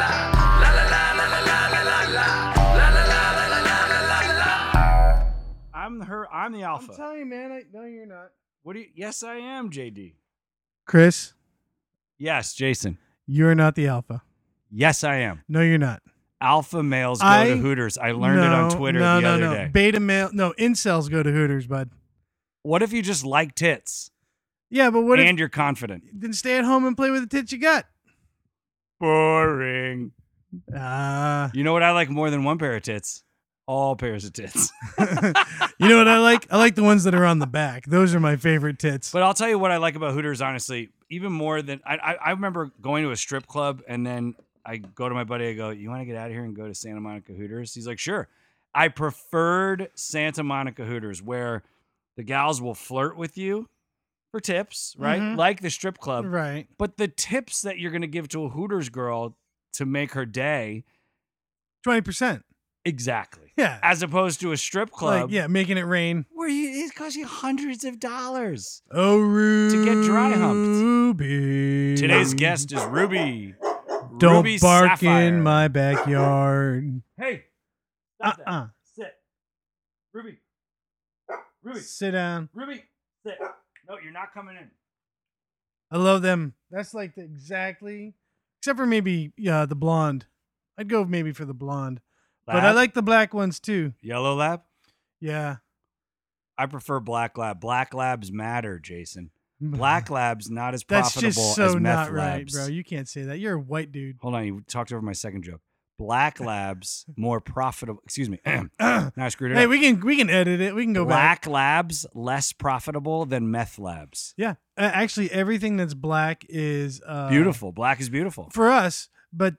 I'm the alpha. I'm telling you, man. No, you're not. What do you? Yes, I am, JD. Chris, Yes, Jason. you're not the alpha. Yes, I am. No, you're not. Alpha males go to Hooters. I learned it on Twitter the other day. Beta male. No, incels go to Hooters, bud. What if you just like tits Yeah, but what and if you're confident? then stay at home and play with the tits you got? Boring. Ah. You know what I like more than one pair of tits? All pairs of tits. You know what I like? I like the ones that are on the back. Those are my favorite tits. But I'll tell you what I like about Hooters, honestly, even more than I remember going to a strip club and then I go to my buddy, I go, you want to get out of here and go to Santa Monica Hooters? He's like, sure. I preferred Santa Monica Hooters where the gals will flirt with you for tips, right? Mhm. Like the strip club. Right. But the tips that you're going to give to a Hooters girl to make her day, 20%. exactly. Yeah. As opposed to a strip club. Like, yeah, making it rain. Where it costs you hundreds of dollars. Oh, Ruby. To get dry humped. Ruby. Today's guest is Ruby. Don't Ruby bark Sapphire. in my backyard. Hey. Stop that. Uh-uh. Sit. Ruby. Ruby. Sit down. Ruby. Sit. No, you're not coming in. I love them. That's like exactly, except for maybe the blonde. I'd go maybe for the blonde. But I Lab? like the black ones too. Yellow lab? Yeah. I prefer black lab. Black labs matter, Jason. Black labs not as That's profitable just so as meth not right, labs. bro. You can't say that. You're a white dude. Hold on, you talked over my second joke. black labs more profitable. Excuse me. Now I screwed it Hey, up. we can edit it. We can go back. Black labs less profitable than meth labs. Yeah, actually, everything that's black is Beautiful. Black is beautiful. for us, but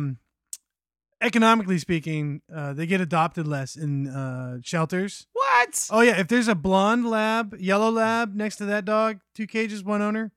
economically speaking, they get adopted less in shelters. What? Oh yeah, if there's a blonde lab, yellow lab next to that dog, 2 cages, 1 owner.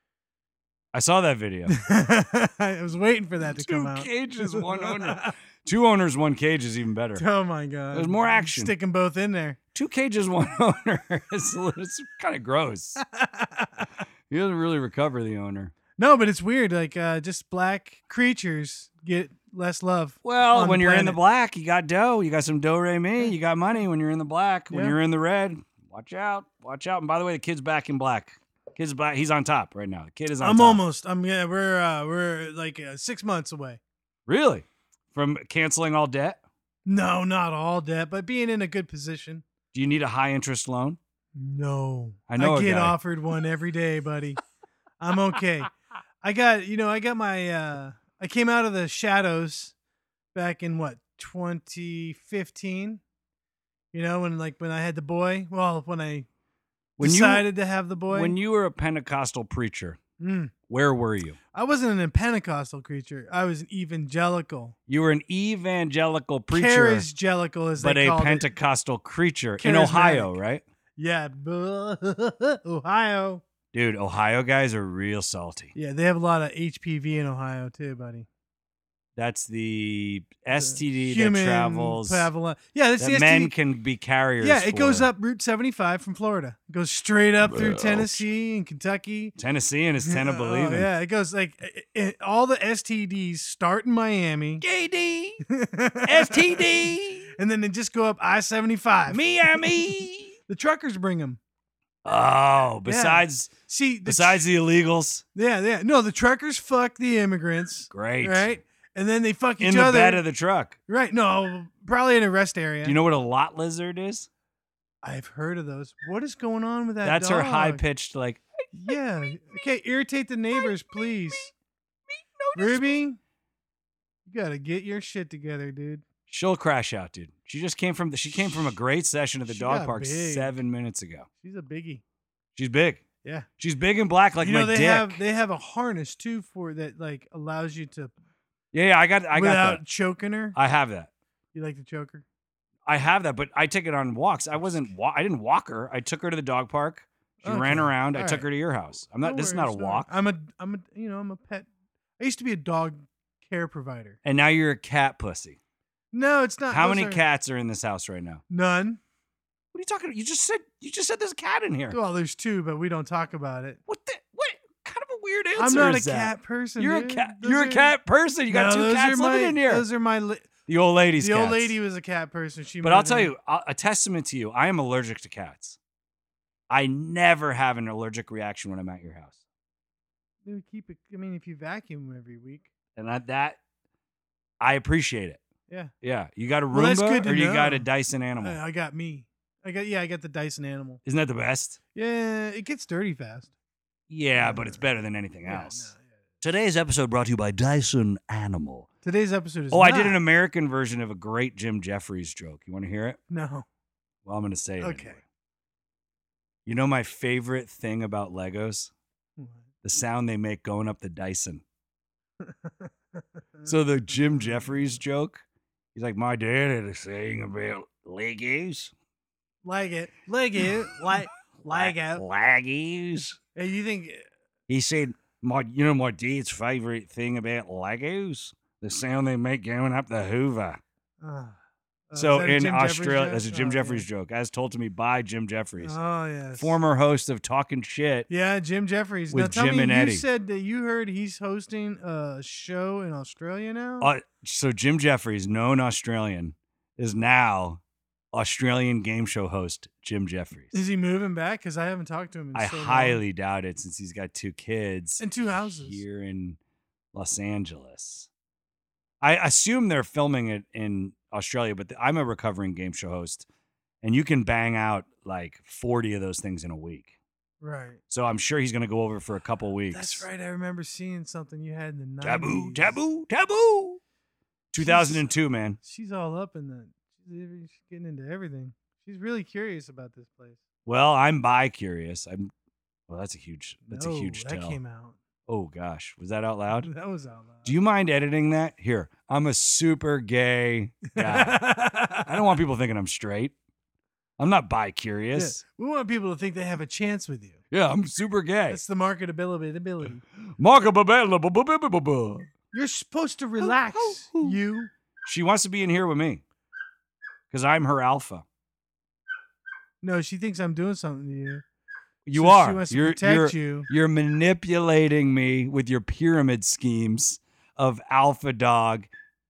I saw that video. I was waiting for that to come out. 2 cages, 1 owner. 2 owners, 1 cage is even better. Oh my god, There's more action. Stick them both in there. 2 cages, 1 owner. It's kind of gross. He doesn't really recover the owner. No, but it's weird. Like just black creatures get less love. Well, on when the you're in the planet. black, you got dough. You got some do-re-mi. You got money when you're in the black. When Yeah. you're in the red, watch out. Watch out. And by the way, the kid's back in black. Kid's black. He's on top right now. The kid is on I'm top. almost. we're like 6 months away. Really? From canceling all debt? No, not all debt, but being in a good position. Do you need a high interest loan? No, I know a get guy. offered one every day, buddy. I'm okay. I got my. I came out of the shadows back in 2015. You know, when I had the boy. Well, when I decided to have the boy. When you were a Pentecostal preacher, Mm. where were you? I wasn't a Pentecostal creature. I was an evangelical. You were an evangelical preacher, Charisgelical, as but they a called it. Pentecostal creature in Charismatic. Ohio, right? Yeah, Ohio. Dude, Ohio guys are real salty. Yeah, they have a lot of HPV in Ohio too, buddy. That's the STD Human that travels. Yeah, that's the That STD. men can be carriers. Yeah, it goes for. up Route 75 from Florida. It goes straight up through Tennessee and Kentucky. Tennessean is 10 of believing. Oh, yeah, it goes like all the STDs start in Miami. JD, STD, And then they just go up I-75. Miami. The truckers bring them. Oh, besides See, the illegals, yeah. No, the truckers fuck the immigrants. great. Right? And then they fuck each In the other. bed of the truck. Right. No, probably in a rest area. Do you know what a lot lizard is? I've heard of those. What is going on with that That's her dog? high pitched like. Yeah. Okay, irritate the neighbors, please. Ruby, you gotta get your shit together, dude. She'll crash out, dude. She came from a great session at the She dog got park big. 7 minutes ago. She's a biggie. She's big. Yeah. She's big and black like you know my they dick. have a harness too for that like allows you to Yeah, I got without that. choking her. I have that. You like to choke her? I have that, but I take it on walks. I didn't walk her. I took her to the dog park. She ran Okay. around. I All took right. her to your house. No This is not a worries, no walk. worries. I'm a pet. I used to be a dog care provider. And now you're a cat pussy. No, it's not. How those many are- cats are in this house right now? None. What are you talking about? You just said there's a cat in here. Well, there's 2, but we don't talk about it. What kind of a weird answer I'm not a is that? cat person. You're dude. a cat. Those You're a are- cat person. You got No, 2 those cats are living my- in here. Those are my. The old lady's The old cats. lady was a cat person. She. But I'll tell you, a testament to you, I am allergic to cats. I never have an allergic reaction when I'm at your house. Dude, keep it. I mean, if you vacuum every week. And I appreciate it. Yeah. Yeah. You got a Well, that's Roomba good to or you got know. a Dyson Animal? I got me. I got the Dyson Animal. Isn't that the best? Yeah, it gets dirty fast. Yeah, but it's better than anything Yeah, else. no, yeah. Today's episode brought to you by Dyson Animal. Today's episode is. Oh, I did not- an American version of a great Jim Jeffries joke. You want to hear it? No. Well, I'm going to say it. Okay. Anyway. You know my favorite thing about Legos? The sound they make going up the Dyson. So the Jim Jeffries joke, he's like, my dad had a saying about Legos. like it, like it. Legos. Hey, you think? He said, my dad's favorite thing about Legos? The sound they make going up the Hoover. So is that a in Jim Jeffries Australia, joke? that's a Jim Oh, Jeffries joke, as told to me by Jim Jeffries, Oh yes. former host of Talking Shit. Yeah, Jim Jeffries. With Now, tell Jim me, and you Eddie. said that you heard he's hosting a show in Australia now. So Jim Jeffries, known Australian, is now Australian game show host Jim Jeffries. Is he moving back? Because I haven't talked to him in I so long. highly doubt it since he's got 2 kids And 2 houses. here in Los Angeles. I assume they're filming it in Australia, but I'm a recovering game show host, and you can bang out like 40 of those things in a week. Right. So I'm sure he's going to go over for a couple weeks. That's right. I remember seeing something you had in the 90s. Taboo, taboo, taboo. 2002, man. She's all up in that. She's getting into everything. She's really curious about this place. Well, I'm bi-curious. Well, that's a huge That tell. came out. Oh, gosh. Was that out loud? That was out loud. Do you mind editing that? Here, I'm a super gay guy. I don't want people thinking I'm straight. I'm not bi-curious. We want people to think they have a chance with you. Yeah, I'm super gay. That's the marketability. You're supposed to relax, you. She wants to be in here with me because I'm her alpha. No, she thinks I'm doing something to you. You So are. She wants to protect you. You're manipulating me with your pyramid schemes of alpha dog.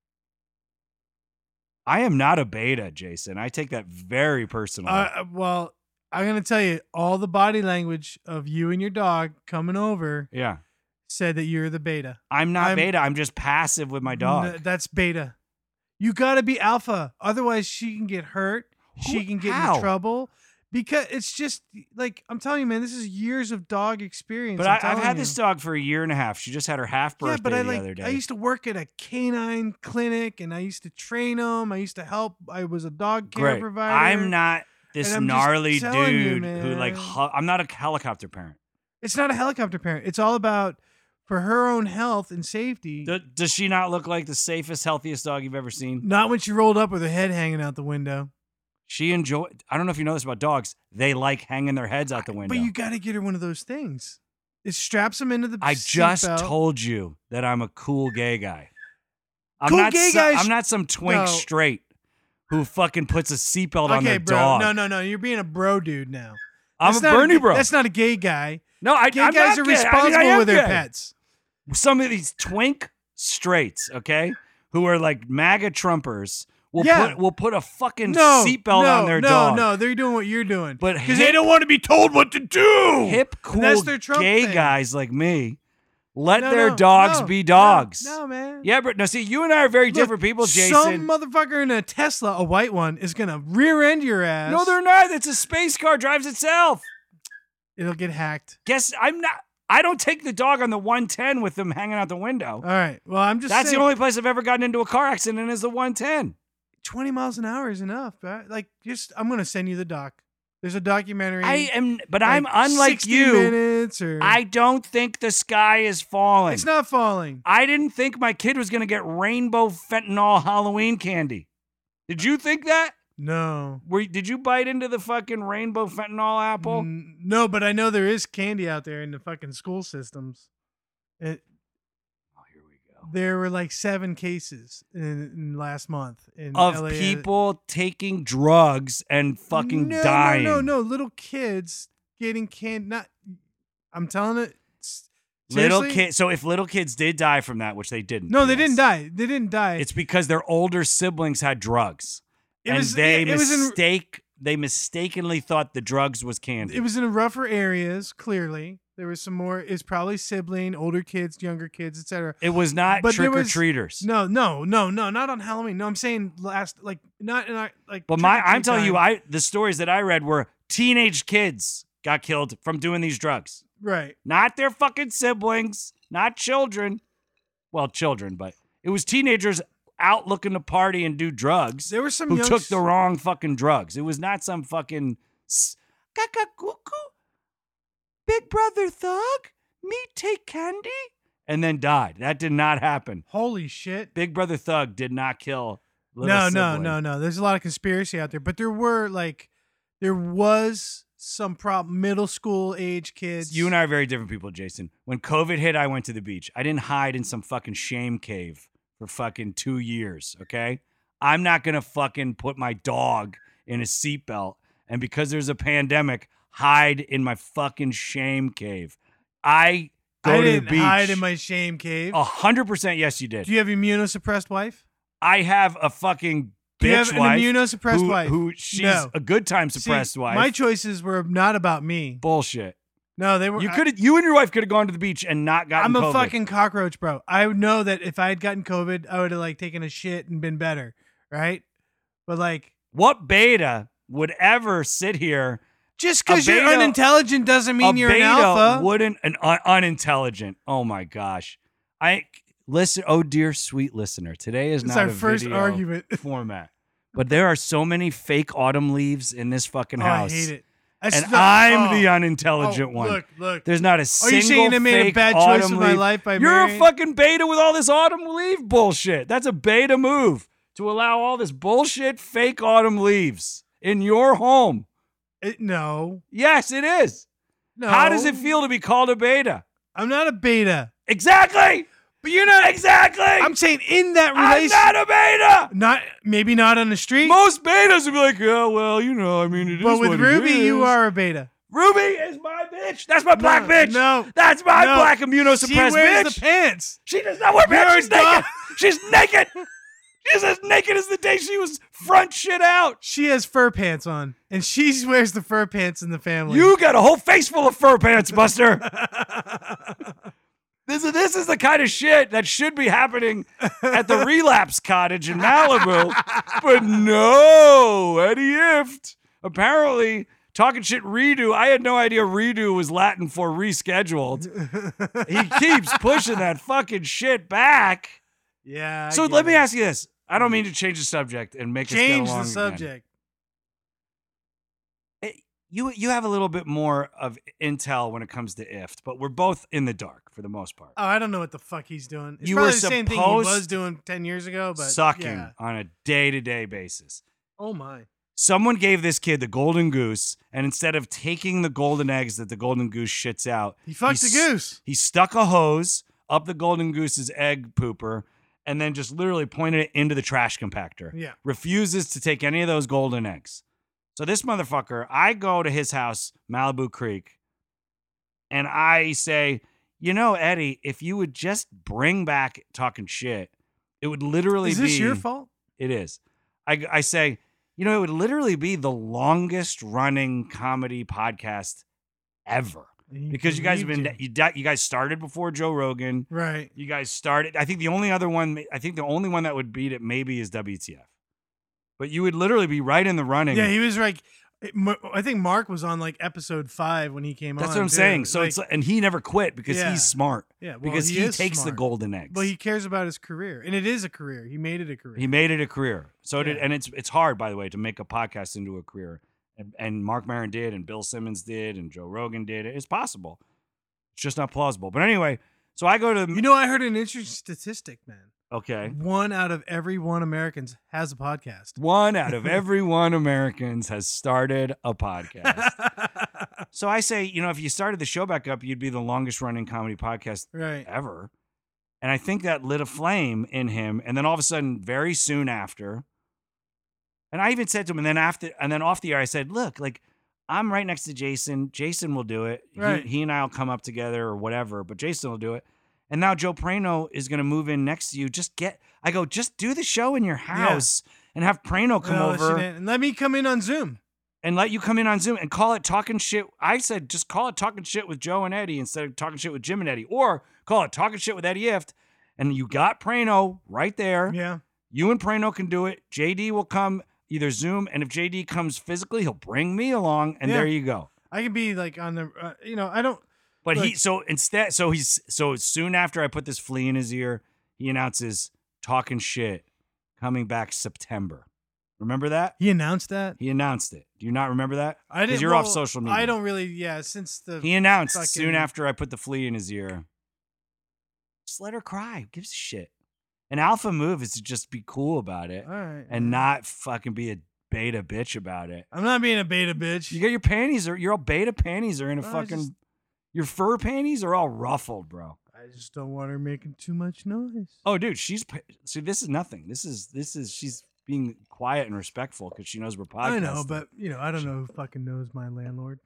I am not a beta, Jason. I take that very personally. Well, I'm going to tell you, all the body language of you and your dog coming over Yeah. said that you're the beta. I'm not beta. I'm just passive with my dog. That's beta. You got to be alpha. Otherwise, she can get hurt. She can get How? in trouble. Because it's just like, I'm telling you, man, this is years of dog experience. But I've had this dog for a year and a half. She just had her half birthday the other day. I used to work at a canine clinic and I used to train them. I used to help. I was a dog care Great. provider. I'm not this And I'm just gnarly telling you, dude who like, man. I'm not a helicopter parent. It's not a helicopter parent. It's all about for her own health and safety. Does she not look like the safest, healthiest dog you've ever seen? Not when she rolled up with her head hanging out the window. She I don't know if you know this about dogs. They like hanging their heads out the window. But you got to get her one of those things. It straps them into the I just seatbelt. told you that I'm a cool gay guy. I'm Cool not gay some, guys- I'm not some twink No. straight who fucking puts a seatbelt on Okay, their bro. dog. No. You're being a bro dude now. I'm That's a not Bernie bro. That's not a gay guy. No, Gay I'm guys not are gay. responsible I am with their gay. pets. Some of these twink straights, okay, who are like MAGA Trumpers, will put a fucking seatbelt on their dog. No, they're doing what you're doing. But because they don't want to be told what to do. Hip, cool, that's their Trump gay thing. guys like me let No, their no, dogs no, be dogs. No, man. Yeah, but no, see, you and I are very Look, different people, Jason. Some motherfucker in a Tesla, a white one, is gonna rear end your ass. No, they're not. It's a space car, drives itself. It'll get hacked. Guess I don't take the dog on the 110 with them hanging out the window. All right. Well, I'm just That's saying, the only place I've ever gotten into a car accident is the 110. 20 miles an hour is enough. Right? Like, I'm gonna send you the doc. There's a documentary. I'm like unlike 60 you. minutes or I don't think the sky is falling. it's not falling. I didn't think my kid was going to get rainbow fentanyl Halloween candy. Did you think that? No. Did you bite into the fucking rainbow fentanyl apple? No, but I know there is candy out there in the fucking school systems. Oh, here we go. There were like 7 cases in last month in Of LA. people taking drugs and fucking no, dying. No, little kids getting candy. Not, I'm telling it. Little seriously? kids. So if little kids did die from that, which they didn't. No, they yes, didn't die. They didn't die. It's because their older siblings had drugs. They mistakenly thought the drugs was candy. It was in rougher areas. Clearly, there was some more. It's probably sibling, older kids, younger kids, etc. It was not But there trick or was- treaters. No, not on Halloween. No, I'm saying not in our like. But trick-or-treat I'm telling you, time. the stories that I read were teenage kids got killed from doing these drugs. Right. Not their fucking siblings, not children. Well, children, but it was teenagers out looking to party and do drugs. There were some who took the wrong fucking drugs. It was not some fucking Big Brother Thug, me take candy, and then died. That did not happen. Holy shit. Big Brother Thug did not kill little No. sibling. There's a lot of conspiracy out there, but there was some problem. Middle school age kids. You and I are very different people, Jason. When COVID hit, I went to the beach. I didn't hide in some fucking shame cave for fucking 2 years, okay? I'm not going to fucking put my dog in a seatbelt and because there's a pandemic, hide in my fucking shame cave. I go to the didn't beach. hide in my shame cave. 100% yes, you did. Do you have immunosuppressed wife? I have a fucking Do you bitch have an wife immunosuppressed wife? who she's No. a good time suppressed See, wife. My choices were not about me. Bullshit. No, they were. You and your wife could have gone to the beach and not gotten I'm COVID. a fucking cockroach, bro. I would know that if I had gotten COVID, I would have like taken a shit and been better, right? But like, What beta would ever sit here? just because A you're beta- unintelligent doesn't mean A you're an beta alpha. wouldn't unintelligent. Oh my gosh. listen, oh dear sweet listener, today is It's not our a first video argument. format, but there are so many fake autumn leaves in this fucking Oh, house. I hate it. And I'm the unintelligent one. Look. There's not a Are single you saying I made a fake bad choice autumn with my leaf. life by You're a marrying? fucking beta with all this autumn leaf bullshit. That's a beta move to allow all this bullshit fake autumn leaves in your home. No. Yes, it is. No. How does it feel to be called a beta? I'm not a beta. Exactly. But you're not. Exactly. I'm saying in that I'm relationship. not a beta. Maybe not on the street. Most betas would be like, yeah, well, you know, I mean, it is But with what Ruby, it is. you are a beta. Ruby is my bitch. That's my black bitch. No. That's my No. black She immunosuppressed wears bitch. the pants. She does not wear You're pants. She's naked. dumb. She's naked. She's as naked as the day she was front shit out. She has fur pants on, and she wears the fur pants in the family. You got a whole face full of fur pants, Buster. This is the kind of shit that should be happening at the Relapse Cottage in Malibu. But no, Eddie Ift. Apparently, talking shit redo. I had no idea redo was Latin for rescheduled. He keeps pushing that fucking shit back. Yeah. So let me ask you this. I don't mean to change the subject and make us Change get along the subject. Again. You have a little bit more of intel when it comes to Ift, but we're both in the dark for the most part. Oh, I don't know what the fuck he's doing. It's You probably were the same thing he supposed- was doing 10 years ago, but Sucking yeah. on a day-to-day basis. Oh my. Someone gave this kid the golden goose, and instead of taking the golden eggs that the golden goose shits out, He fucked the goose. He stuck a hose up the golden goose's egg pooper and then just literally pointed it into the trash compactor. Yeah. Refuses to take any of those golden eggs. So this motherfucker, I go to his house, Malibu Creek, and I say, you know, Eddie, if you would just bring back talking shit, it would literally Is be... this your fault? It is. I say, you know, it would literally be the longest running comedy podcast ever. Because you guys have been, you guys started before Joe Rogan. Right. You guys started, I think the only one that would beat it maybe is WTF. But you would literally be right in the running. Yeah, he was like, I think Mark was on like episode 5 when he came on. That's what I'm too. saying. So Like, it's, and he never quit because Yeah. he's smart. yeah, well, Because he is takes the smart. golden eggs. But he cares about his career, and it is a career. He made it a career. He made it a career. So did, Yeah. and it's hard, by the way, to make a podcast into a career. And Mark Maron did, and Bill Simmons did, and Joe Rogan did. It's possible. It's just not plausible. But anyway, so I go to You know, I heard an interesting statistic, man. okay. 1 out of every 1 Americans has a podcast. 1 out of every 1 Americans has started a podcast. So I say, you know, if you started the show back up, you'd be the longest running comedy podcast Right. ever. And I think that lit a flame in him. And then all of a sudden, very soon after, and I even said to him, and then off the air, I said, look, like, I'm right next to Jason. Jason will do it. Right. He and I will come up together or whatever, but Jason will do it. And now Joe Prano is going to move in next to you. Just do the show in your house and have Prano come over And let me come in on Zoom. and let you come in on Zoom and call it Talking Shit. I said, just call it Talking Shit with Joe and Eddie instead of Talking Shit with Jim and Eddie, or call it Talking Shit with Eddie Ift. And you got Prano right there. Yeah. You and Prano can do it. JD will come either Zoom, and if JD comes physically, he'll bring me along, and Yeah. there you go. I can be like on the, I don't. But Look. so soon after I put this flea in his ear, he announces Talking Shit coming back September. Remember that? He announced that. He announced it. Do you not remember that? I didn't. Because you're off social media. I don't really. Yeah, since the. He announced fucking- soon after I put the flea in his ear. Just let her cry. Who gives a shit? An alpha move is to just be cool about it All right. and not fucking be a beta bitch about it. I'm not being a beta bitch. You got your panties, or your all beta panties are in a I fucking. just- Your fur panties are all ruffled, bro. I just don't want her making too much noise. Oh, dude, see, this is nothing. This is she's being quiet and respectful because she knows we're podcasting. I know, but I don't know who fucking knows my landlord.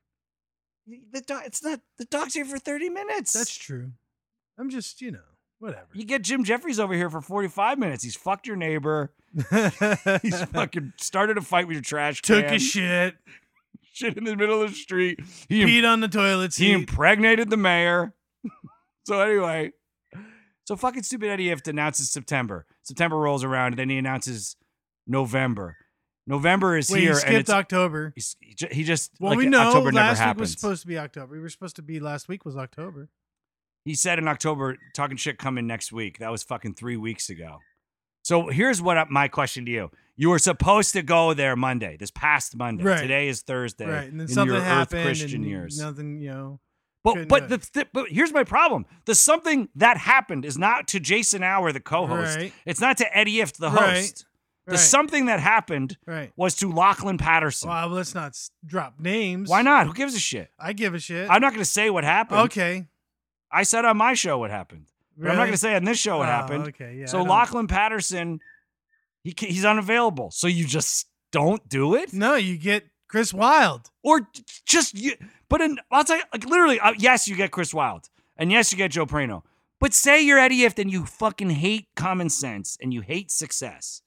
the dog's here for 30 minutes. That's true. I'm just, whatever. You get Jim Jeffries over here for 45 minutes. He's fucked your neighbor. He's fucking started a fight with your trash can. Took a shit, Shit in the middle of the street. He peed on the toilet He seat. impregnated the mayor. So anyway, fucking stupid Eddie Ift announces September. September rolls around, and then he announces November. November is Wait, here, he and skipped it's, October. he just Well, like we know October never last week was happens. supposed to be October. We were supposed to be last week was October. He said in October, talking shit coming next week. That was fucking 3 weeks ago. So here's my question to you. You were supposed to go there Monday, this past Monday. Right. Today is Thursday. Right, and then in something your happened. Earth Christian and years. Nothing, But but here's my problem. The something that happened is not to Jason Hour, the co-host. Right. It's not to Eddie Ift, the Right. host. The Right. something that happened Right. was to Lachlan Patterson. Well, let's not drop names. Why not? Who gives a shit? I give a shit. I'm not going to say what happened. Okay. I said on my show what happened. But I'm not Really? going to say on this show what Oh, happened. okay, yeah, I so don't- Lachlan Patterson, he's unavailable. So you just don't do it? No, you get Chris Wilde. Or just you. But I'll tell you, like literally, yes, you get Chris Wilde. And yes, you get Joe Prano. But say you're Eddie Ift and you fucking hate common sense and you hate success.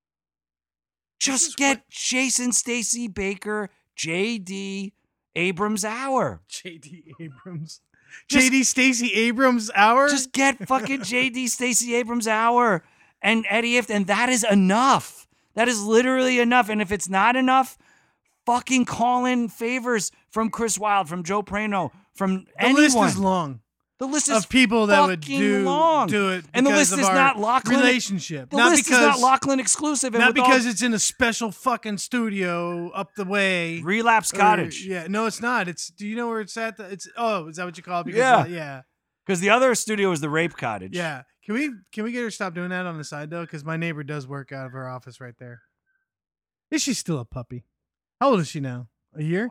Just get Jason Stacey Baker, J.D. Abrams Hour. J.D. Abrams. Just- J.D. Stacey Abrams Hour? Just get fucking J.D. Stacey Abrams Hour and Eddie Ift, and that is enough. That is literally enough. And if it's not enough, fucking call in favors from Chris Wilde, from Joe Prano, from the anyone. list is long The list is of people that would fucking long. do it And the because list of is our not Lachlan. relationship. The not list because is not Lachlan exclusive. And not with all- because it's in a special fucking studio up the way. Relapse Or- Cottage. Yeah, no, it's not. It's. Do you know where it's at? Is that what you call it? Because, Yeah. yeah, Because the other studio is the Rape Cottage. yeah. Can we get her to stop doing that on the side though? Because my neighbor does work out of her office right there. Is she still a puppy? How old is she now? A year?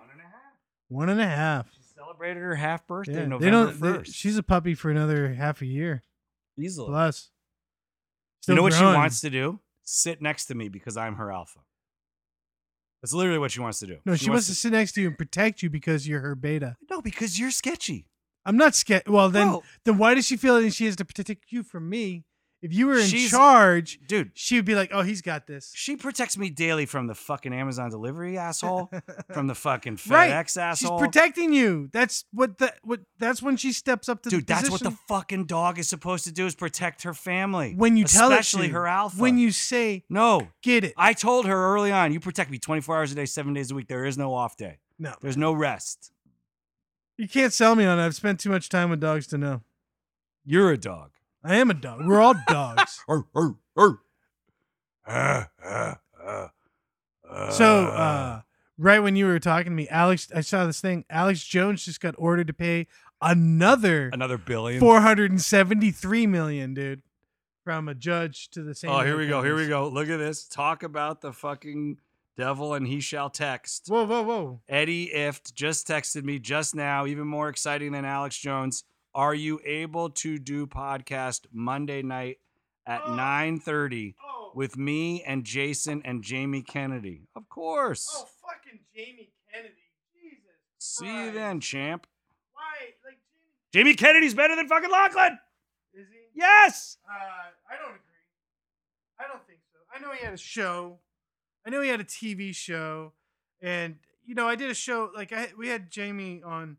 1.5. She celebrated her half birthday Yeah, November 1st. she's a puppy for another half a year Easily. plus. You Still know what she growing. wants to do? Sit next to me because I'm her alpha. That's literally what she wants to do. No, she wants to sit next to you and protect you because you're her beta. No, because you're sketchy. I'm not scared. Well, Bro. then why does she feel that she has to protect you from me? If you were in She's- charge, Dude, she would be like, "Oh, he's got this." she protects me daily from the fucking Amazon delivery asshole, from the fucking FedEx Right. asshole. She's protecting you. That's what that's when she steps up to Dude, the that's what the position. fucking dog is supposed to do is protect her family. When you tell it especially to. her alpha. When you say, No. "Get it." I told her early on, you protect me 24 hours a day, 7 days a week. There is no off day. No. There's no rest. You can't sell me on it. I've spent too much time with dogs to know. You're a dog. I am a dog. We're all dogs. So, right when you were talking to me, Alex, I saw this thing. Alex Jones just got ordered to pay another Another billion. $473 million, dude, from a judge to the same. Oh, here we go. Here we go. Look at this. Talk about the fucking devil and he shall text. Whoa, whoa, whoa! Eddie Ift just texted me just now, even more exciting than Alex Jones. Are you able to do podcast Monday night at 9:30 with me and Jason and Jamie Kennedy? Of course. Oh, fucking Jamie Kennedy! Jesus. See you then, champ. Why, like Jamie Kennedy's better than fucking Lachlan. Is he? Yes. I don't agree. I don't think so. I know he had a show. I know he had a TV show, and I did a show we had Jamie on.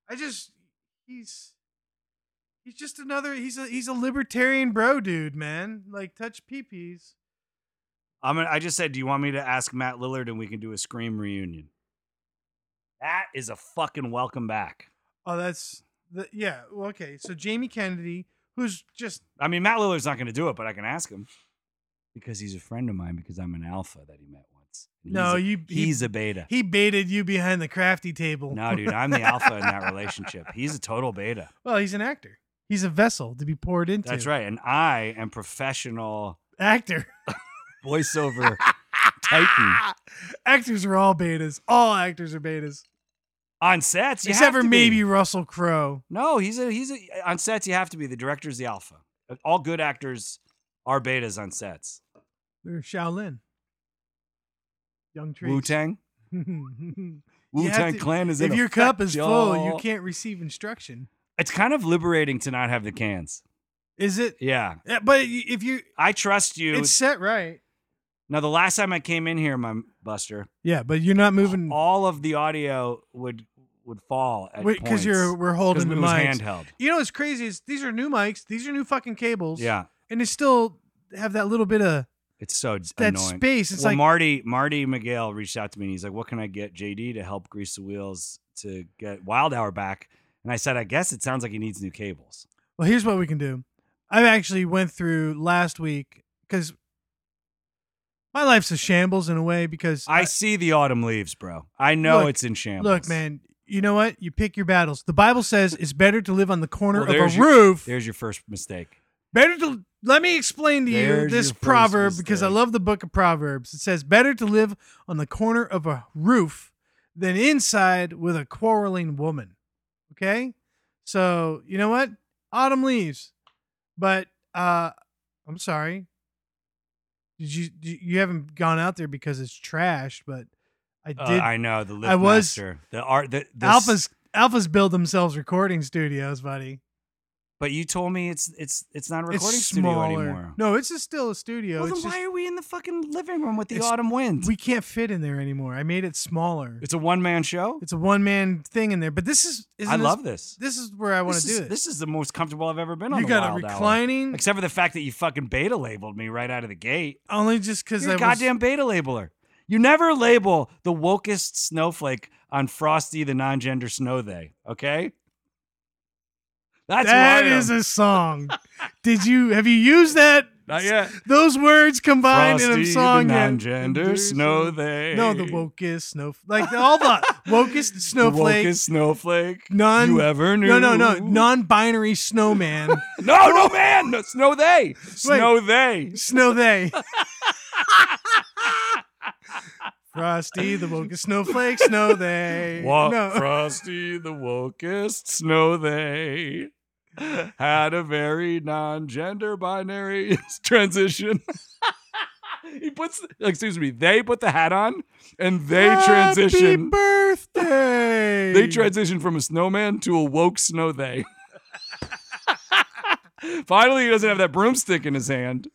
He's just another. He's a libertarian bro, dude, man. Like touch peepees. I just said, do you want me to ask Matt Lillard and we can do a Scream reunion? That is a fucking welcome back. Oh, yeah. Well, okay. So Jamie Kennedy, who's just I mean, Matt Lillard's not going to do it, but I can ask him because he's a friend of mine because I'm an alpha that he met once. And he's a beta. he baited you behind the crafty table. No, dude, I'm the alpha in that relationship. He's a total beta. Well, he's an actor. He's a vessel to be poured into. That's right. And I am professional Actor. voiceover titan. Actors are all betas. All actors are betas. On sets, you Except have for to maybe be. Russell Crowe. No, he's on sets. You have to be. The director's the alpha. All good actors are betas on sets. They're Shaolin. Young trees. Wu Tang. You Wu have Tang to- Clan is in If your cup effect, is full, you y'all. can't receive instruction. It's kind of liberating to not have the cans. Is it? Yeah, Yeah, but if you, I trust you. it's set right. Now, the last time I came in here, my Buster, Yeah, but you're not moving all of the audio would fall at because points we're holding the it was mics. handheld. You know what's crazy is these are new mics. These are new fucking cables. Yeah, and they still have that little bit of it's so that annoying. space. It's Well, like Marty McGill reached out to me and he's like, "What can I get JD to help grease the wheels to get Wild Hour back?" And I said, "I guess it sounds like he needs new cables." Well, here's what we can do. I actually went through last week because my life's a shambles in a way because I see the autumn leaves, bro. I know Look, it's in shambles. look, man, you know what? You pick your battles. The Bible says it's better to live on the corner Well, of a there's your- roof. There's your first mistake. Better to let me explain to you There's this your first proverb because I mistake. love the book of Proverbs. It says, "Better to live on the corner of a roof than inside with a quarreling woman." Okay, so you know what? Autumn leaves, but I'm sorry. You haven't gone out there because it's trash, but I did. I know the I was- Liftmaster, the art, the Alphas build themselves recording studios, buddy. But you told me it's not a recording It's studio smaller. anymore. No, it's still a studio. Well, it's then just, why are we in the fucking living room with the It's- autumn wind? we can't fit in there anymore. I made it smaller. It's a one-man show. It's a one man thing in there. But this is I love this. This is where I want to do it. This is the most comfortable I've ever been on. You the got a Wild Hour. reclining, Except for the fact that you fucking beta labeled me right out of the gate. only just because You're I a goddamn beta labeler. You never label the wokest snowflake on Frosty the non-gender snow they, okay? That's That who I am. is a song. Have you used that? Not yet. Those words combined in a Frosty song the yet? non-gender snow they. No, the wokest like all the wokest snowflake. The wokest snowflake Non- you ever knew. No, non-binary snowman. No, man. No, snow they. Snow they. Snow they. Frosty the wokest snowflake. Snow they. What No. Frosty the wokest snow they had a very non-gender binary transition. They put the hat on and they Happy transition. birthday. They transition from a snowman to a woke snow they. Finally, he doesn't have that broomstick in his hand.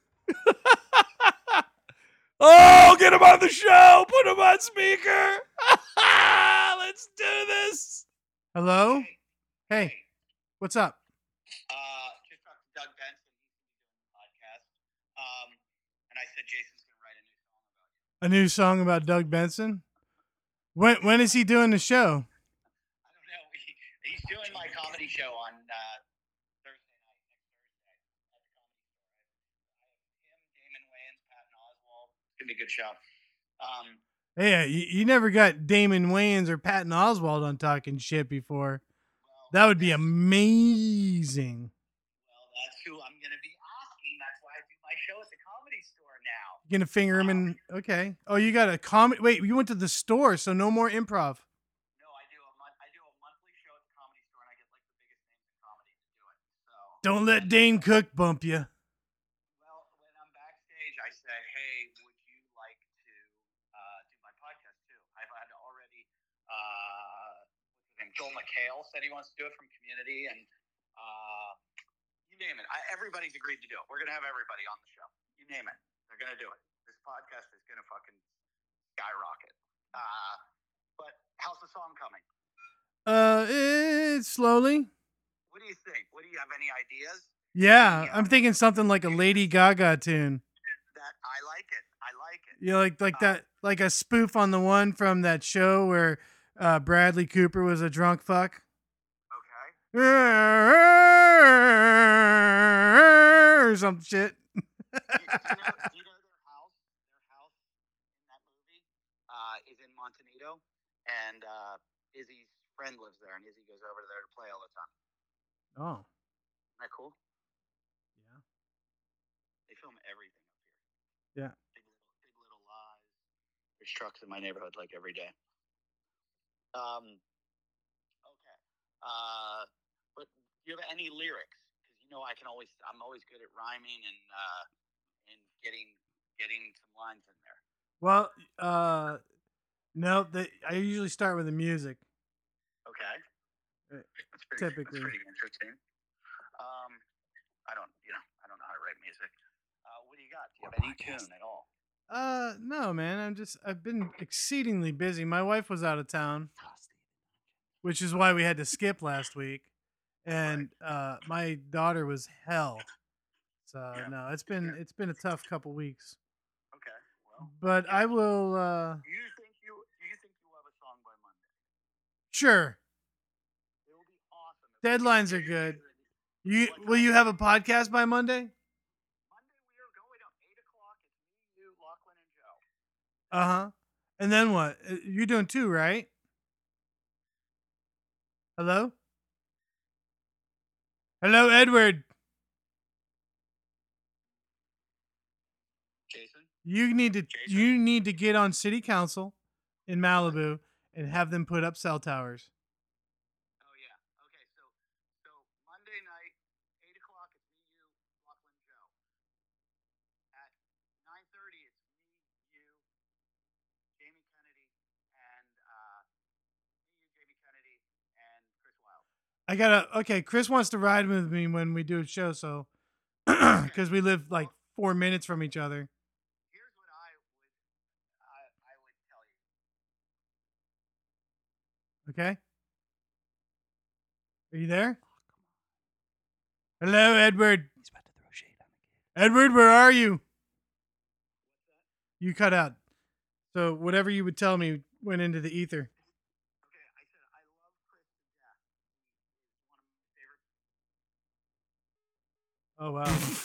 Oh, get him on the show. Put him on speaker. Let's do this. Hello? Hey, what's up? Just talked to Doug Benson. He's doing the podcast. And I said Jason's going to write a new song about you. A new song about Doug Benson? When is he doing the show? I don't know. He's doing my comedy show on Thursday night, next Thursday at the Comedy Store. I have him, Damon Wayans, Patton Oswalt. It's going to be a good show. Hey, you never got Damon Wayans or Patton Oswalt on talking shit before. That would be amazing. Well, that's who I'm going to be asking. That's why I do my show at the Comedy Store now. You gonna finger him in? Okay. Oh, you got a comedy. Wait, you went to the store, so no more improv. No, I do a monthly show at the Comedy Store, and I get like the biggest names in comedy to do it. So Don't let Dane Cook bump you. well, when I'm backstage, I say, "Hey, would you like to do my podcast too?" I've had already. What's his name? Joel McHale said he wants to do it from Community, and you name it. Everybody's agreed to do it. We're gonna have everybody on the show. You name it, they're gonna do it. This podcast is gonna fucking skyrocket. But how's the song coming? It's slowly. What do you think? What do you have any ideas? Yeah, I'm thinking something like a Lady Gaga tune. That I like it. I like it. You know, like that, like a spoof on the one from that show where Bradley Cooper was a drunk fuck. Okay. Or some shit. Do you know their house? Their house in that movie is in Montanito, and Izzy's friend lives there, and Izzy goes over there to play all the time. Oh, Isn't that cool? yeah. They film everything up here. Yeah. Big Little Lies. There's trucks in my neighborhood like every day. Okay. But do you have any lyrics? Because you know I'm always good at rhyming and getting some lines in there. Well, no, I usually start with the music. Okay. That's Typically. That's pretty interesting. I don't know how to write music. What do you got? Do you have any tune at all? No, man. I've been exceedingly busy. My wife was out of town, which is why we had to skip last week. And my daughter was hell. So Yeah. no, it's been a tough couple weeks. Okay. Well, But I will do you think you'll have a song by Monday? sure. It will be awesome. Deadlines are good. Will you have a podcast by Monday? Monday we are going up 8:00. It's me, you, Lachlan, and Joe. Uh-huh. And then what? You're doing 2, right? Hello? Hello, Edward. Jason. You need to get on city council in Malibu and have them put up cell towers. Oh yeah. Okay. So Monday night, 8:00. It's me, you, Lachlan, Joe. At 9:30, it's me, you, Jamie Kennedy, and Chris Wilde. Okay, Chris wants to ride with me when we do a show, so because we live like 4 minutes from each other. Here's what I would tell you. Okay? Are you there? Hello, Edward. He's about to throw shade on the kid. Edward, where are you? You cut out. So whatever you would tell me went into the ether. Okay, I said I love Chris to death. He's one of my favorite. Oh wow.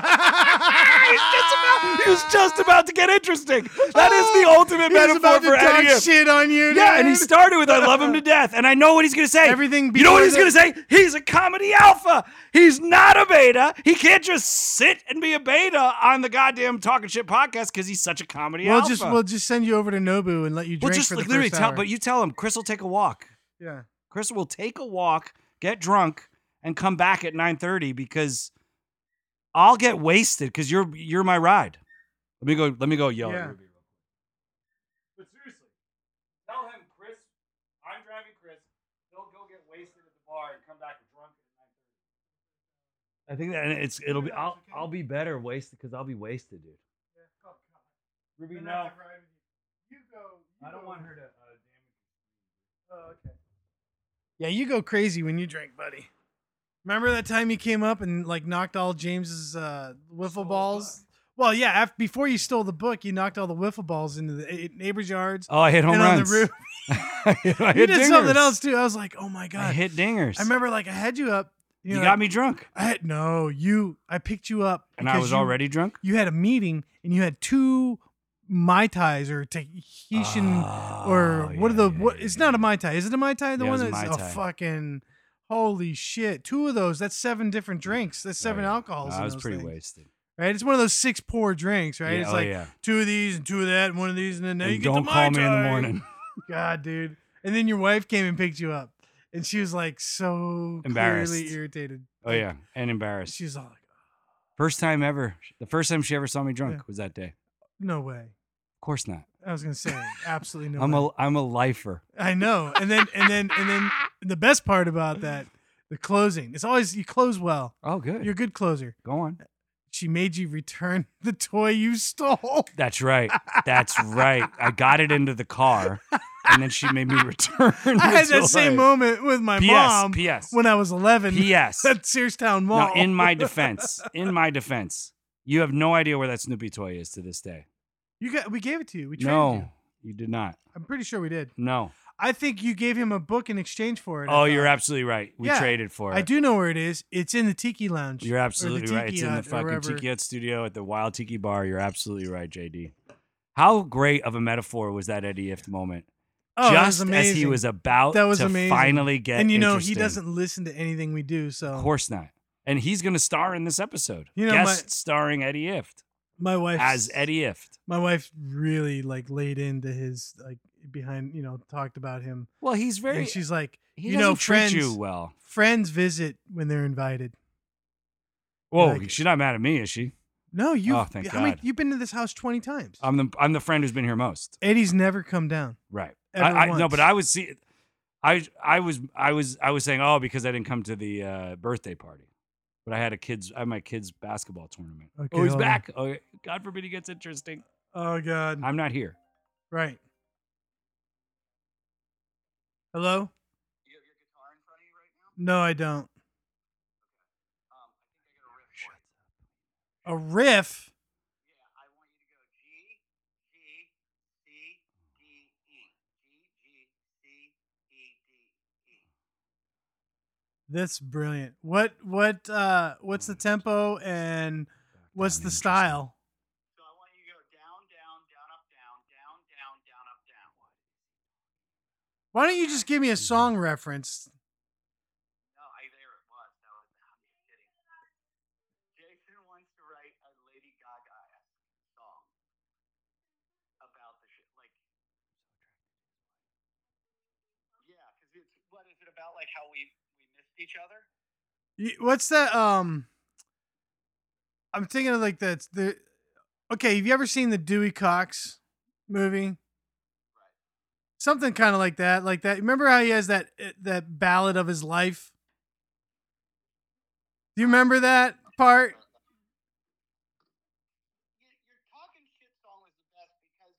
He was just about to get interesting. That is the ultimate He's metaphor about to for talk Eddie Ift. shit on you. Yeah, and he dude. started with "I love him to death," and I know what he's gonna say. Everything You know what before he's gonna say? He's a comedy alpha. He's not a beta. He can't just sit and be a beta on the goddamn Talking Shit podcast because he's such a comedy alpha. We'll just send you over to Nobu and let you drink We'll just for the like, literally first tell. hour. But you tell him Chris will take a walk. Yeah. Chris will take a walk, get drunk, and come back at 9:30 because I'll get wasted because you're my ride. Let me go yell Yeah. at Ruby real quick. But seriously, tell him Chris, I'm driving Chris. He'll go get wasted at the bar and come back drunk at 9:30. I think that it'll be I'll be better wasted because I'll be wasted, dude. Ruby, no. You go. I don't want her to damage. Oh, okay. Yeah, you go crazy when you drink, buddy. Remember that time you came up and like knocked all James's wiffle balls? Well, yeah. Before you stole the book, you knocked all the wiffle balls into the neighbors' yards. Oh, I hit home and runs. on the roof. I hit You did something dingers. else too. I was like, oh my god. I hit dingers. I remember like I had you up. You know, got me drunk, I picked you up and I because was you- already drunk. You had a meeting and you had 2 Mai Tais or Tahitian or what are the what? It's not a Mai Tai. Is it a Mai Tai? The Yeah, it one was a that's Mai Tai. fucking holy shit. 2 of those. That's 7 different drinks. That's 7 Oh, yeah. alcohols. No, in I was those pretty things, wasted. right? It's one of those 6 pour drinks, right? Yeah, It's oh, like yeah. 2 of these and 2 of that and 1 of these and then now And you get don't the call Mai me in the Tai. morning. God, dude. And then your wife came and picked you up, and she was like so Embarrassed. clearly irritated. Oh Like, yeah, and embarrassed. She's all like, First time ever. The first time she ever saw me drunk Yeah. was that day. "No way." Of course not. I was gonna say, absolutely no way. I'm a lifer. I know. And then the best part about that, the closing. It's always you close well. Oh, good. You're a good closer. Go on. She made you return the toy you stole. That's right. That's right. I got it into the car, and then she made me return. I had the that same toy. moment with my mom P.S. when I was 11 P.S. at Searstown Mall. Now, in my defense, you have no idea where that Snoopy toy is to this day. we gave it to you. We traded No, you. you did not. I'm pretty sure we did. No. I think you gave him a book in exchange for it. I Oh, you're thought. absolutely right. We Yeah, traded for it. I do know where it is. It's in the Tiki Lounge. You're or the absolutely right. It's Tiki in the Hut or fucking wherever. Tiki Hut studio at the Wild Tiki Bar. You're absolutely right, JD. How great of a metaphor was that Eddie Ift moment? Oh, that was Just as he amazing. was about That was to amazing. finally get And you know, he interesting. doesn't listen to anything we do. So Of course not. And he's going to star in this episode. You know, Guest starring Eddie Ift my wife as Eddie Ift. My wife really like laid into his like behind, talked about him. Well, he's very. And she's like, he you doesn't know, treat friends you well. friends visit when they're invited. Whoa, like- she's not mad at me, is she? No, you. Oh, thank I mean, God. you've been to this house 20 times. I'm the friend who's been here most. Eddie's never come down. Right. Ever No, once. but I was I was saying, oh, because I didn't come to the birthday party. But I had my kids' basketball tournament. Okay, Oh, he's hold on. back. Oh, God forbid he gets interesting. Oh God. I'm not here. Right. Hello? You have your guitar in front of you right now? No, I don't. I think I got a riff for you. A riff? Yeah, I want you to go G, G, C, D, E. G, G, C, E, D, E. That's brilliant. What's the tempo and what's the style? So I want you to go down, down, down, up, down, down, down, down, up, down. Why don't you just give me a song reference? No, there it was. I'm just kidding. Jason wants to write a Lady Gaga song about the shit. Like, yeah, because it's what is it about? Like how we missed each other. What's that? I'm thinking of like that's the. Okay, have you ever seen the Dewey Cox movie? Something kind of like that, Remember how he has that ballad of his life? Do you remember that part? Your talking shit song was the best because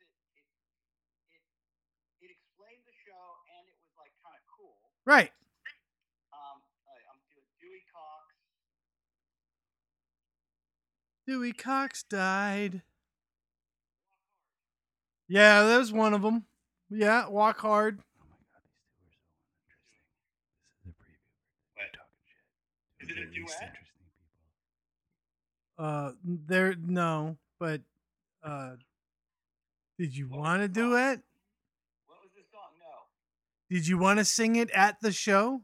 it explained the show and it was like kind of cool. Right. I'm doing Dewey Cox. Dewey Cox died. Yeah, that was one of them. Yeah, Walk Hard. Oh my god, these two are so uninteresting. This is a preview. What? Talking shit. Is it a They're the least duet? interesting people. There no, but did you want to do it? What was the song? No. Did you want to sing it at the show?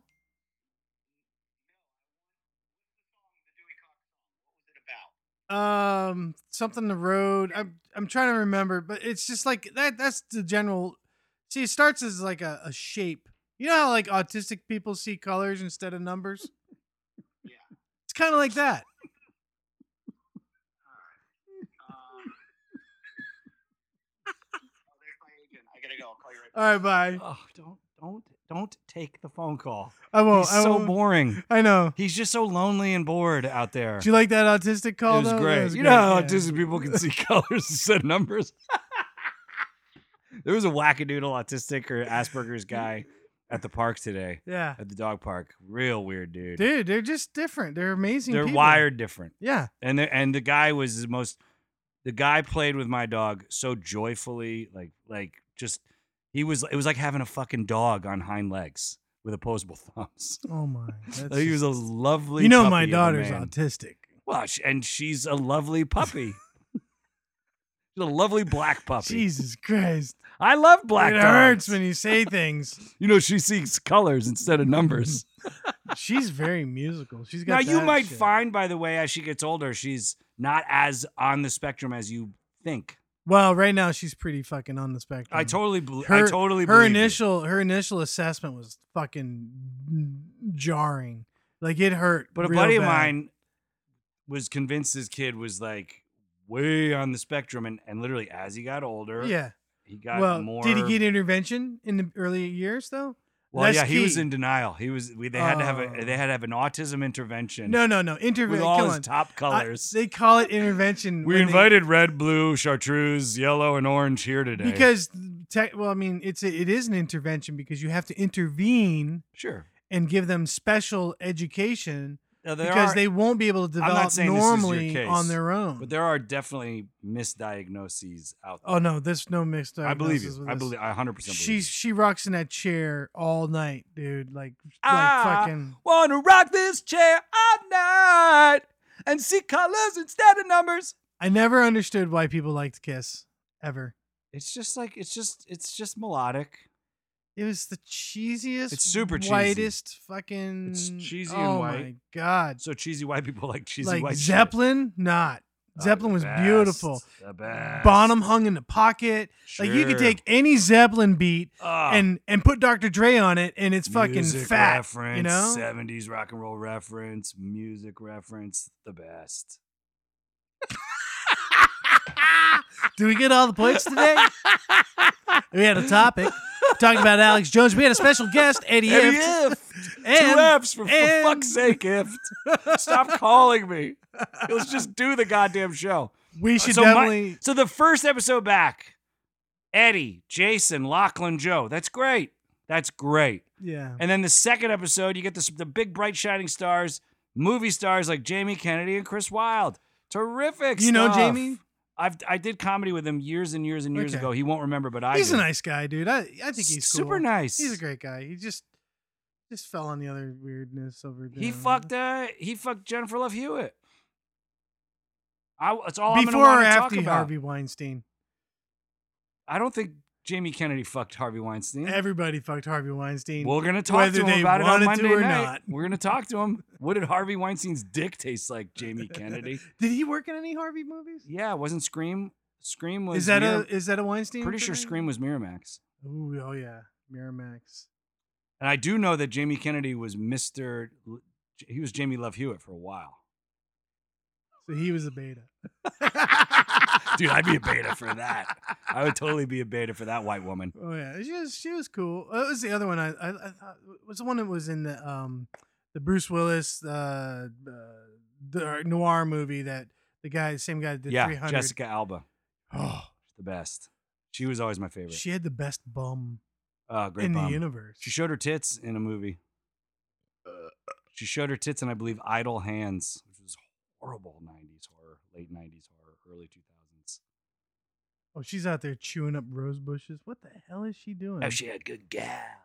The Dewey Cox song. What was it about? Something the road. I'm trying to remember, but it's just like that. That's the general. See, it starts as like a shape. You know how like autistic people see colors instead of numbers? Yeah. It's kind of like that. Oh, there's my agent. I gotta go. I'll call you right back. All right, bye. Oh, don't take the phone call. I won't. He's I so won't. boring. I know. He's just so lonely and bored out there. Do you like that autistic call? It was though? That great. was You great, know how yeah. autistic people can see colors instead of numbers? There was a wackadoodle autistic or Asperger's guy at the park today, Yeah, at the dog park. Real weird dude. dude, they're just different. They're amazing. They're people. wired different. Yeah. And the guy was the guy played with my dog so joyfully, like just it was like having a fucking dog on hind legs with opposable thumbs. Oh my. That's He was a just- lovely. You know, puppy my of a daughter's man. autistic. Well, and she's a lovely puppy. She's a lovely black puppy. Jesus Christ. I love black It dogs. hurts when you say things. You know, she sees colors instead of numbers. She's very musical. She's Now, got. you that might shit. find, by the way, as she gets older, she's not as on the spectrum as you think. Well, right now she's pretty fucking on the spectrum. I totally believe. Her believe you. initial assessment was fucking jarring. Like it hurt. But a real buddy of bad. mine was convinced his kid was like way on the spectrum, and literally as he got older, Yeah. he got Well, more. did he get intervention in the early years though? Well, That's yeah, he was key. in denial. They had to have Oh. an autism intervention. No. with Intervention. all his top colors. They call it intervention. We when they- invited red, blue, chartreuse, yellow, and orange here today. because well, I mean, it is an intervention because you have to intervene sure, and give them special education now, there because are, they won't be able to I'm not develop saying this is your normally case, on their own. but there are definitely misdiagnoses out there. Oh no, there's no mixed. I believe diagnosis you. with I this. believe. I 100% believe. She rocks in that chair all night, dude. Like I fucking. wanna rock this chair all night and see colors instead of numbers. I never understood why people liked Kiss ever. It's just like it's just melodic. It was the cheesiest, It's super cheesy. whitest fucking. It's cheesy oh and my white. god! So cheesy white people like cheesy Like white shit. Zeppelin, not. Oh, Zeppelin the was best, beautiful. The best. Bonham hung in the pocket. Like you could Sure. take any Zeppelin beat Ah, and put Dr. Dre on it, and it's fucking music fat. reference, You know? 70s rock and roll reference, music reference, the best. Do we get all the points today? We had a topic talking about Alex Jones. We had a special guest, Eddie Eddie Ift. Ift. And- 2 F's for and- fuck's sake, Ift. Stop calling me. Let's just do the goddamn show. We should So definitely. so the first episode back, Eddie, Jason, Lachlan, Joe. That's great. That's great. Yeah. And then the second episode, you get the big, bright, shining stars, movie stars like Jamie Kennedy and Chris Wilde. Terrific. You know stuff. Jamie? I did comedy with him years and years and years Okay. ago. He won't remember, but I He's did. a nice guy, dude. I think he's super cool. nice. He's a great guy. He just Just fell on the other weirdness over there. He fucked Jennifer Love Hewitt. That's all before I'm or going to talk after about. Harvey Weinstein. I don't think Jamie Kennedy fucked Harvey Weinstein. Everybody fucked Harvey Weinstein. We're going to talk whether to him they about it on wanted to Monday or night. not. We're going to talk to him. What did Harvey Weinstein's dick taste like, Jamie Kennedy? Did he work in any Harvey movies? Yeah, wasn't Scream? Scream was Is that a Weinstein? pretty sure thing? Scream was Miramax. Ooh, oh yeah, Miramax. And I do know that Jamie Kennedy was he was Jamie Love Hewitt for a while. So he was a beta. Dude, I'd be a beta for that. I would totally be a beta for that white woman. Oh yeah, she was cool. What was the other one? I thought was the one that was in the Bruce Willis the noir movie that same guy that did Yeah, 300. Jessica Alba. Oh, She's the best. She was always my favorite. she had the best bum Great in bum. the universe. She showed her tits in a movie. She showed her tits in, I believe, Idle Hands, which was horrible 90s horror, late 90s horror, early 2000s. Oh, she's out there chewing up rose bushes. What the hell is she doing? Oh, she had good gal.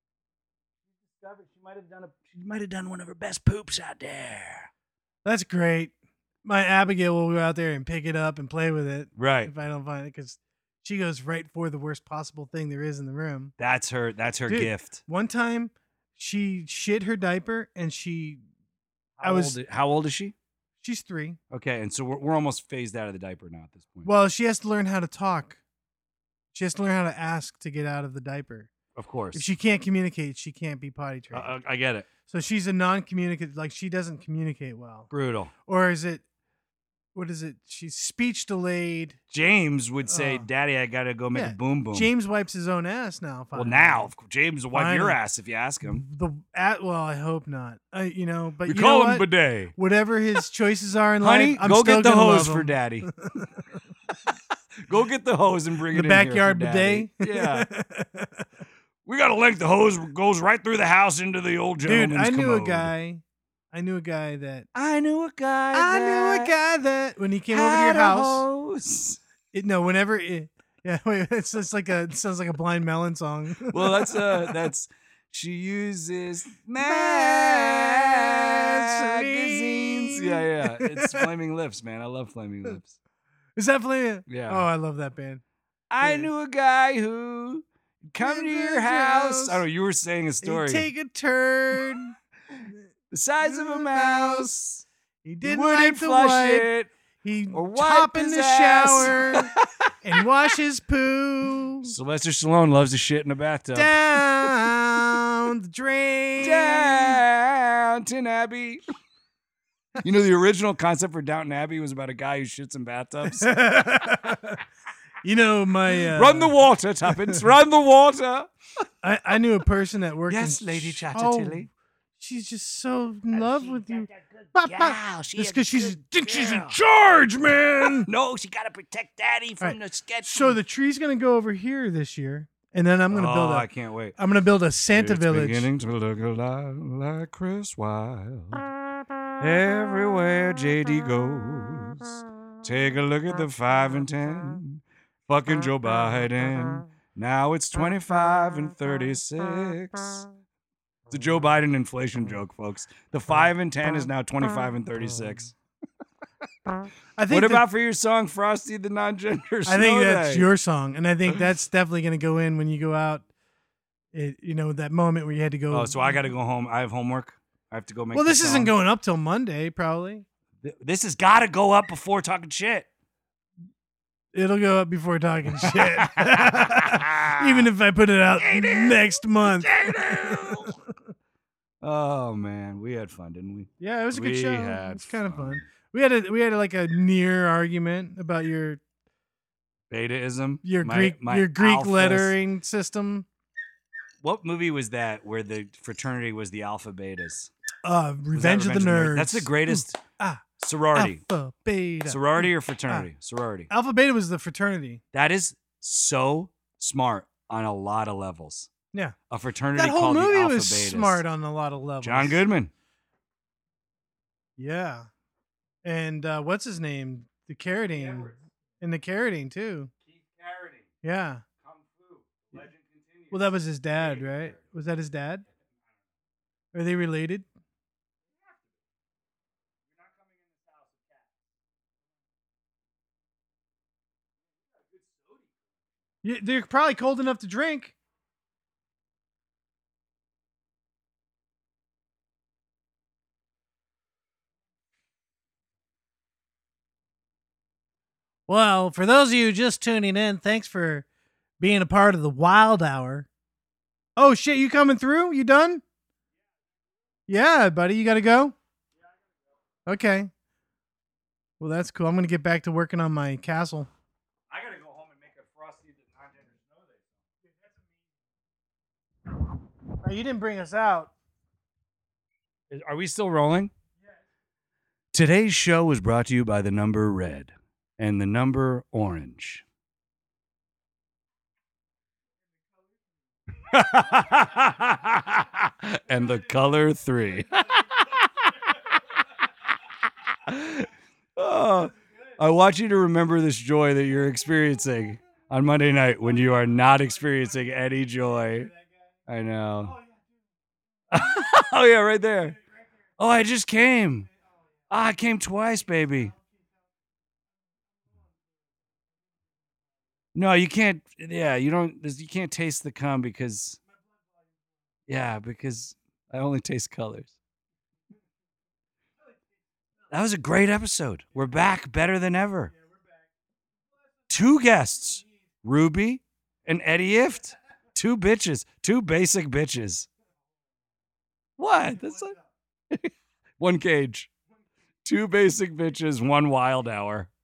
She might have done one of her best poops out there. That's great. My Abigail will go out there and pick it up and play with it. Right. If I don't find it, because she goes right for the worst possible thing there is in the room. That's her Dude, gift. One time, she shit her diaper and How old is she? she's 3. Okay, and so we're almost phased out of the diaper now at this point. Well, she has to learn how to talk. She has to learn how to ask to get out of the diaper. of course. If she can't communicate, she can't be potty trained. I get it. So she's a non-communicative, like she doesn't communicate well. Brutal. Or is it, what is it? She's speech delayed. James would say, Oh. "Daddy, I gotta go make Yeah, a boom boom." James wipes his own ass now. well, finally. now James will wipe your Finally. ass if you ask him. Well, I hope not. But We you know call him what? bidet. Whatever his choices are in Honey, life, I'm go still get the gonna hose love for him. Daddy. Go get the hose and bring The it in here for backyard Daddy. bidet. Yeah, we got a link. The hose goes right through the house into the old Dude, gentleman's I knew a commode. guy. I knew a guy that. When he came over to your house. Whenever. It sounds like a Blind Melon song. Well, that's she uses magazines. Yeah. It's Flaming Lips, man. I love Flaming Lips. Is that Flaming? Yeah. Oh, I love that band. I Yeah. knew a guy who come to your house. I don't know. You were saying a He'd story. take a turn. The size of a mouse. He He didn't wouldn't like the flush wipe. it. He'd or wipe hop in his the ass. shower and wash his poo Sylvester Stallone loves to shit in a bathtub. down the drain. Downton Abbey. You know, the original concept for Downton Abbey was about a guy who shits in bathtubs. You know, my Run the water, Tuppence. Run the water. I knew a person that worked. Yes, in Lady Chattertilly. She's just so in love with you. Just because she's in girl. charge, man. No, she got to protect Daddy from Right. the sketch. So the tree's gonna go over here this year, and then I'm gonna build I a. can't wait. I'm gonna build a Santa It's village. beginning to look a lot like Chris Wilde. Everywhere JD goes, take a look at the 5 and 10. Fucking Joe Biden. Now it's 25 and 36. It's a Joe Biden inflation joke, folks. The 5 and 10 is now 25 and 36. I think What that- about for your song, Frosty the Non-Gender I think Snow that's Day? your song, and I think that's definitely gonna go in when you go out. That moment where you had to go. Oh, so I got to go home. I have homework. I have to go make. Well, the this isn't song. going up till Monday, probably. This has got to go up before talking shit. It'll go up before talking shit. Even if I put it out next month. Oh man, we had fun, didn't we? Yeah, it was a good We show. had It's kind of fun. fun. We had like a near argument about your Betaism. My Greek alphas. lettering system. What movie was that where the fraternity was the Alpha Betas? Was that Revenge of the Nerds. That's the greatest Ah, sorority. Alpha Beta. Sorority or fraternity? Sorority. Alpha Beta was the fraternity. That is so smart on a lot of levels. Yeah. A fraternity That whole called movie the Alpha was Betas. smart on a lot of levels. John Goodman. Yeah. And what's his name? The Carradine. And the Carradine too. Keith Carradine. Yeah. Kung Fu. Legend continues. Well, that was his dad, right? Was that his dad? Are they related? Yeah, they're probably cold enough to drink. Well, for those of you just tuning in, thanks for being a part of the Wild Hour. Oh shit, you coming through? You done? Yeah, buddy, you gotta go? Okay. Well, that's cool. I'm gonna get back to working on my castle. I gotta go home and make a frosty snow day. Oh, you didn't bring us out. Are we still rolling? Today's show was brought to you by the number red and the number orange. And the color 3. Oh, I want you to remember this joy that you're experiencing on Monday night when you are not experiencing any joy. I know. Oh, yeah, right there. Oh, I just came. I came twice, baby. No, you can't. Yeah, you don't. You can't taste the cum because. Yeah, because I only taste colors. That was a great episode. We're back better than ever. 2 guests, Ruby and Eddie Ift. 2 bitches, 2 basic bitches. What? That's like 1 cage. 2 basic bitches, 1 wild hour.